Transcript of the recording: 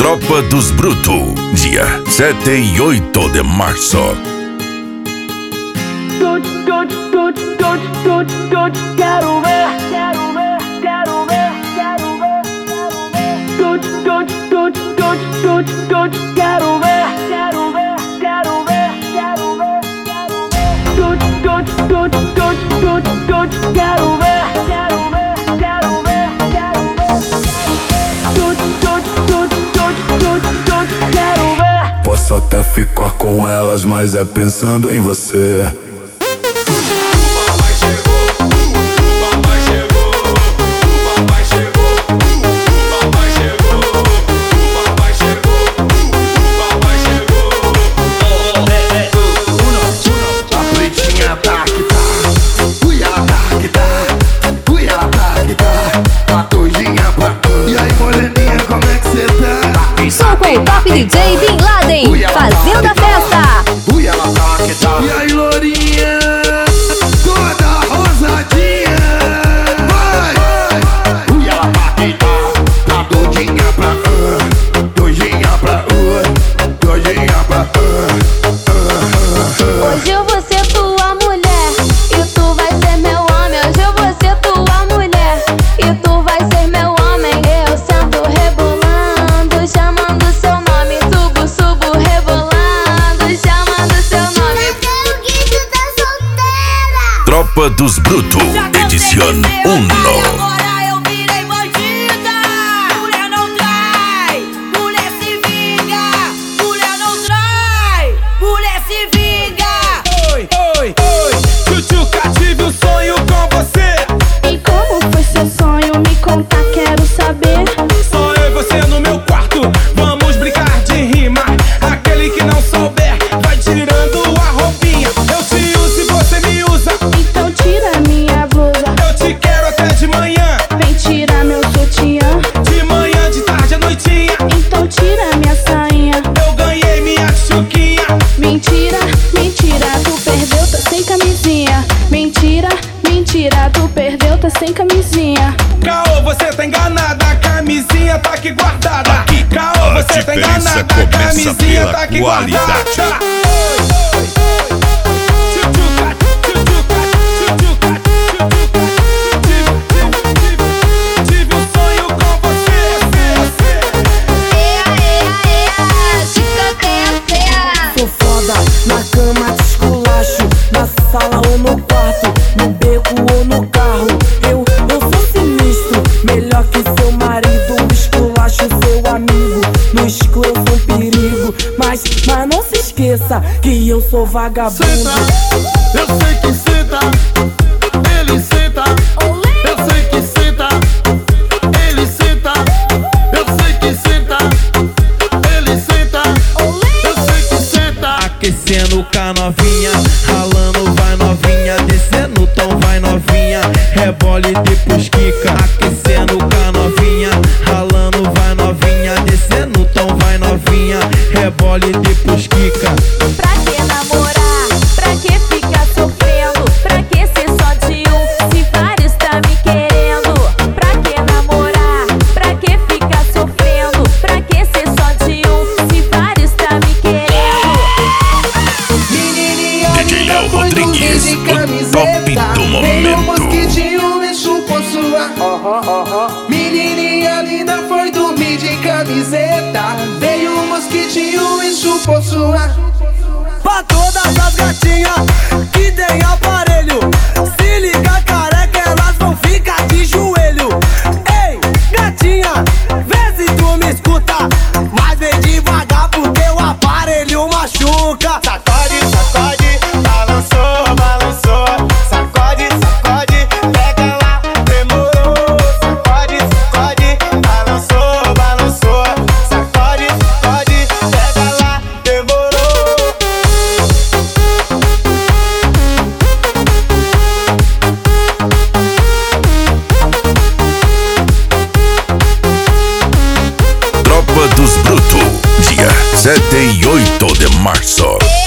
Tropa dos Brutos, dia 7 e 8 de março. Quero ver, quero ver, quero ver, quero ver, quero ver, quero ver, quero ver, quero ver, quero ver, quero ver. Posso até ficar com elas, mas é pensando em você. Sou com o Top DJ Bin Laden, fazendo a festa. E aí, lourinha, toda rosadinha, vai! Ela tá doidinha pra doidinha pra doidinha pra Hoje eu vou ser tua mulher e tu vai ser meu homem. Hoje eu vou ser tua mulher e tu vai ser meu homem. Eu sento rebolando, chamando seu nome. Subo, rebolando, chamando seu nome. Tropa dos Brutos, edição 1. Mentira, tu perdeu, tá sem camisinha. Caô, você tá enganada, a camisinha tá aqui guardada. Caô, você tá enganada, a camisinha tá aqui guardada. Tive um sonho com você. Sou foda, na cama te esculacho, na sala ou no quarto, no beco ou no carro. Eu sou sinistro, melhor que seu marido. Esculacho seu amigo, no escuro eu sou um perigo. Mas não se esqueça que eu sou vagabundo. Senta, eu sei que senta, ele senta. Eu sei que senta, ele senta. Eu sei que senta, ele senta. Eu sei que senta. Aquecendo com a novinha, ralando vai novinha, descendo o tom vai novinha, rebole depois quica. Aquecendo com a novinha, ralando vai novinha, descendo o tom vai novinha, rebole depois quica. Pra que namorar? Pra que ficar sofrendo? Pra que ser só de um, se vários tá me querendo? Pra que namorar? Pra que ficar sofrendo? Pra que ser só de um, se vários tá me querendo? DJ Léo Rodrigues, o top do momento. Mosquitinho me chupou sua. Menininha linda foi dormir de camiseta. Veio um mosquitinho e chupou sua. Pra todas as gatinhas que tem aparelho, se liga careca, elas vão ficar de joelho. Ei, gatinha, vê se tu me escuta, mas vem devagar porque o aparelho machuca. Sacode, sacode, balançou, balançou. Sacode, sacode, pega lá, demorou. Sacode, sacode, balançou, balançou. Sacode, sacode, pega lá, demorou. Tropa dos Brutos, dia 7 e 8 de março.